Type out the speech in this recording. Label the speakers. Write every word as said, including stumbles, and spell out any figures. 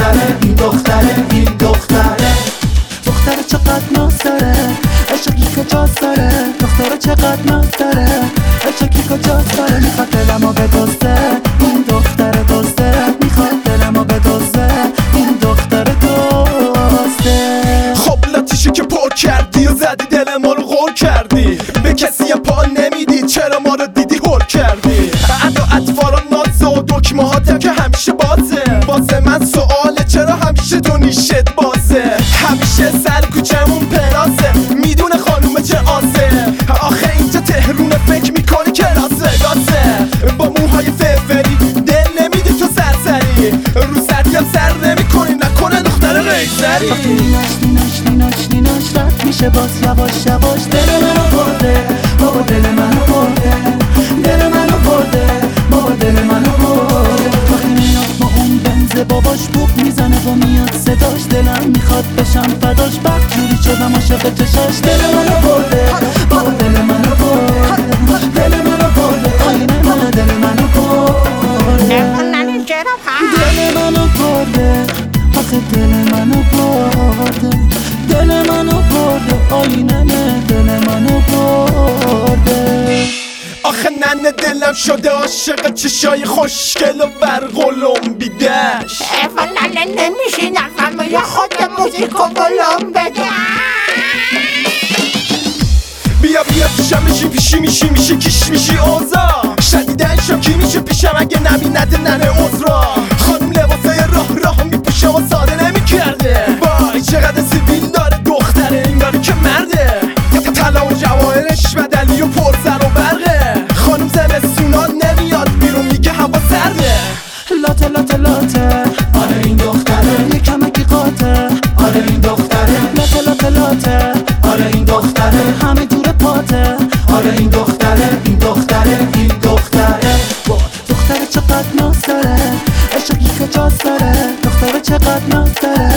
Speaker 1: دختره این دختره این دختره
Speaker 2: دختره چقدر ناز داره عشقی کجاست داره دختره چقدر ناز داره عشقی کجاست داره میخواد دلمو بدزده این دختره دزده میخواد دلمو بدزده این دختره دزده
Speaker 3: خب لاتیشو که پر کردی و زدی دل ما رو غور کردی به کسی هم پا نمیدی چرا ما رو دیدی هول کردی ادا اطفالا نازه و دکمه هاتم که همیشه بازه واسه من سواله چرا همیشه تو نیشت بازه همیشه سر کوچمون پراسه میدونه خانومه چه آسه آخه اینجا تهرونه فکر میکنی که راسه راسه با موهای فرفری دل نمیدی تو سرسری رو سردی هم سر نمیکنی نکنه دختر ریزری
Speaker 2: وقتی نیناش نیناش نیناش نیناش رد میشه باز یواش یواش دل منو برده بابا دل منو برده دل منو برده بابا دل منو برده وقتی میاد با اون بنز باباش بوق میزنه و میاد صداش دلم میخواد بشم فداش بد جوری شدم عاشق چشاش دل منو برده بابا دل منو برده دل منو برده آینه منو دل منو برده دل منو برده آخه دل منو برده دل منو برده آینه دل منو برده
Speaker 3: آخه ننه دلم شده عاشق چشای خوشگل و برقلم بیدش
Speaker 4: افا ننه نمیشه نفهمه یا خود موزیکو ولوم بده
Speaker 3: بیا بیا پیشم میشی پیشی میشی میشی کش میشی اوزا شدیدن شاکی میشه پیشم اگه نبینده ننه عذرا خانم لباسای راه راه میپوشه و ساده نمیکرده وای چقدر سیبیل داره دختره انگاری که مرده طلا و جواهرش بدلی و پرزر و برقه خانم زمستونا نمیاد بیرون میگه هوا سرده
Speaker 2: لاته لاته لاته
Speaker 1: آره این دختره
Speaker 2: یه کمکی قاطه
Speaker 1: آره این دختره
Speaker 2: لاته لاته لاته
Speaker 1: آره این دختره
Speaker 2: همه دور پاته
Speaker 1: آره این دختره این دختره این دختره
Speaker 2: دختره چقدر ناز داره عشقی کجاست داره دختره چقدر ناز داره